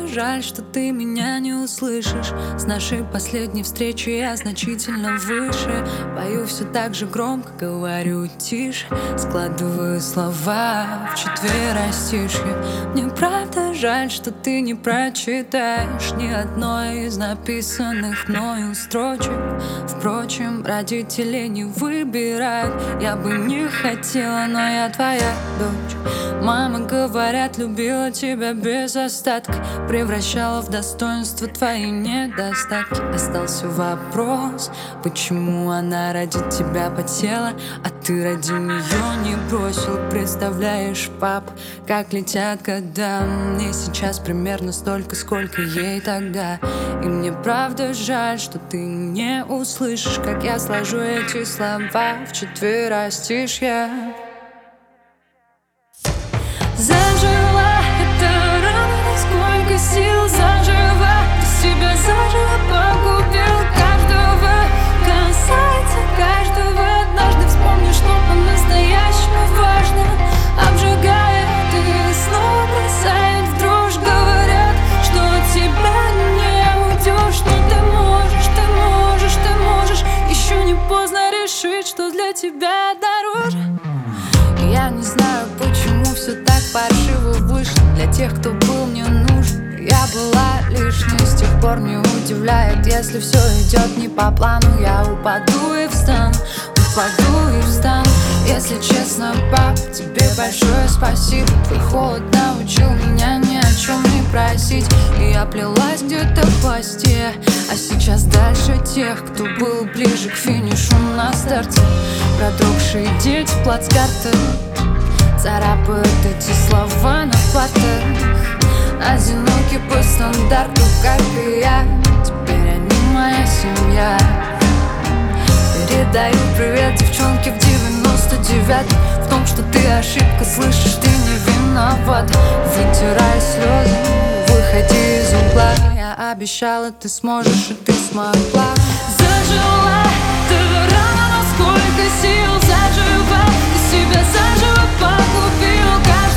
жаль, что ты меня не услышишь. С нашей последней встречи я значительно выше. Пою все так же громко, говорю тише. Складываю слова в четверостишье. Мне правда жаль, что ты не прочитаешь ни одной из написанных мною строчек. Впрочем, родители не выбирают. Я бы не хотела, но я твоя дочь. Мама, говорят, любила тебя без остатка, превращала в достоинство твои недостатки. Остался вопрос, почему она ради тебя потела, а ты ради нее не бросил. Представляешь, пап, как летят года. Мне сейчас примерно столько, сколько ей тогда. И мне правда жаль, что ты не услышишь, как я сложу эти слова в четверостишье. Зажила эта рана, сколько сил зажива, ты себя заживо погубил. Каждого касается каждого. Однажды вспомнишь, что по-настоящему важно. Обжигает и снова бросает в дрожь. Говорят, что от тебя не уйдешь, но ты можешь, ты можешь, ты можешь. Еще не поздно решить, что для тебя дороже. Я не знаю, почему все так паршиво вышло. Для тех, кто был мне нужен, я была лишней. С тех пор не удивляет, если все идет не по плану. Я упаду и встану, упаду и встану. Если честно, пап, тебе большое спасибо. Твой холод научил меня ни о чем не просить. И я плелась где-то в хвосте, а сейчас дальше тех, кто был ближе к финишу на старте. Продрогшие дети в плацкартах царапают эти слова на партах. Одинокий по стандарту, как и я. Теперь они моя семья. Передаю привет девчонке в 99-м. В том, что ты ошибка, слышишь, ты не виноват. Вытирай слезы, выходи из угла. Я обещала, ты сможешь, и ты смогла. Зажила эта рана, сколько сил зажива, ты себя заживо погубил.